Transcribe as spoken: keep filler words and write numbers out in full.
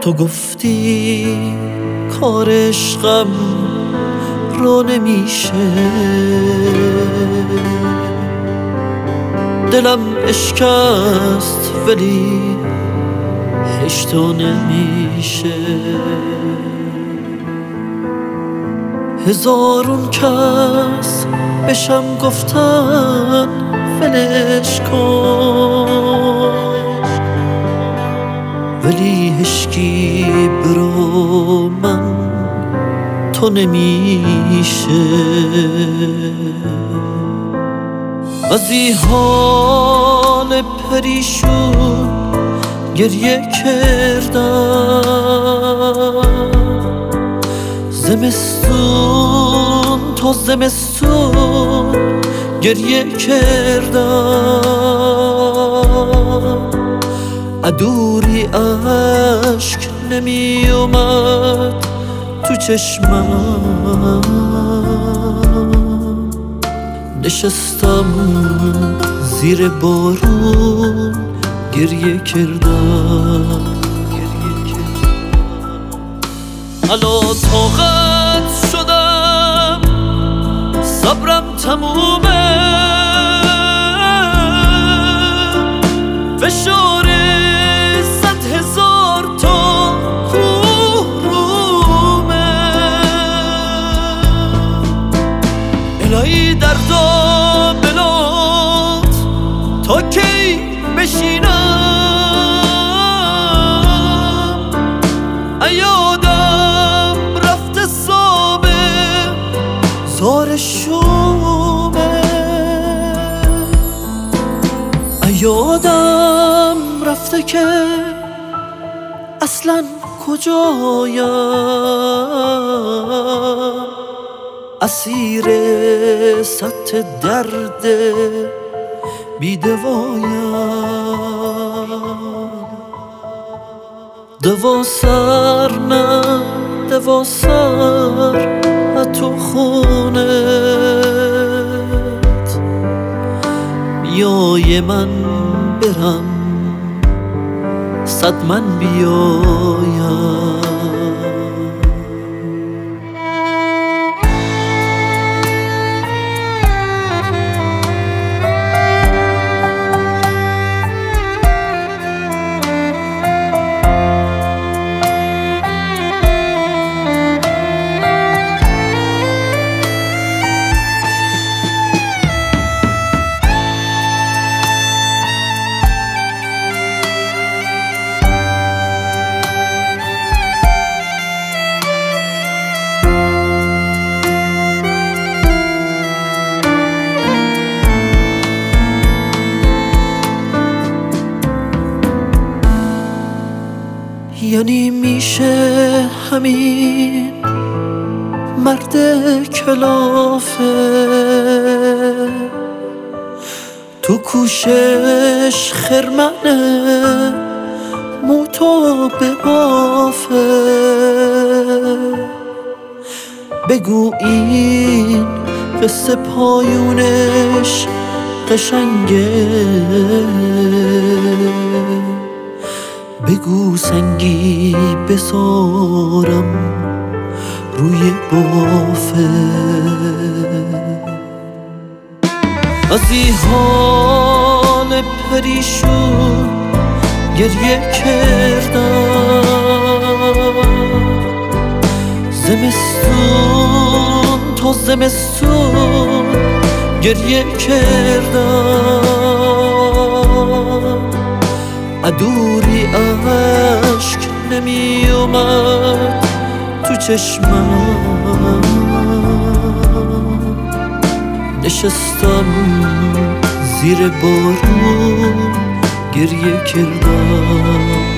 تو گفتی کار عشقم رو نمیشه، دلم اشکست ولی هیچ تو نمیشه. هزارون کس بشم گفتن ولش کن، ولی هشکی برو من تو نمیشه. از این حال پریشون گریه کردم، زمستون تا زمستون گریه کردم، عدوری عشق نمی اومد تو چشمم، نشستم زیر بارون گریه کردم. حالا طاقت شدم، صبرم تمومه، فشار صد هزار تا کوه رومه. الهی دردا بلات تا کی بشینم، ایادم رفته صابه زار شومه، ایادم رفته که اصلا کجایم، اسیر سطح درد بیدوایم. دوا سر نه دوا سر تو خونت، بیای من برم صد من بیایم. یعنی میشه همین مرد کلافه، تو کوشش خرمنه موتو به بافه. بگو این قصه پایونش قشنگه، بگو سنگی بسارم روی بافه. از این حال پریشون گریه کردم، زمستون تا زمستون گریه کردم، عدوری عشق نمی اومد تو چشمم، نشستم زیر بارون گریه کردم.